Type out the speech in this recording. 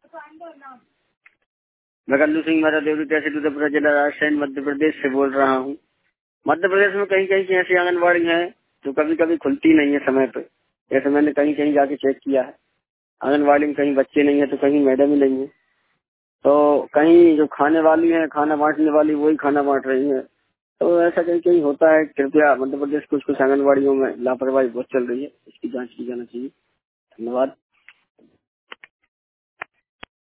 मैं कल्लू सिंह मेरा देवरी तहसील उदयपुर जिला राजस्थान मध्य प्रदेश से बोल रहा हूँ। मध्य प्रदेश में कहीं कहीं की ऐसी आंगनबाड़ी है जो कभी कभी खुलती नहीं है समय पे। जैसे मैंने कहीं कहीं जाके चेक किया है, आंगनबाड़ी में कहीं बच्चे नहीं है तो कहीं मैडम ही नहीं है, तो कहीं जो खाने वाली है, खाना बांटने वाली, वही खाना बांट रही है। तो ऐसा कहीं कहीं होता है। कृपया मध्य प्रदेश कुछ कुछ आंगनबाड़ियों में लापरवाही बहुत चल रही है, इसकी जांच की जाना चाहिए। धन्यवाद।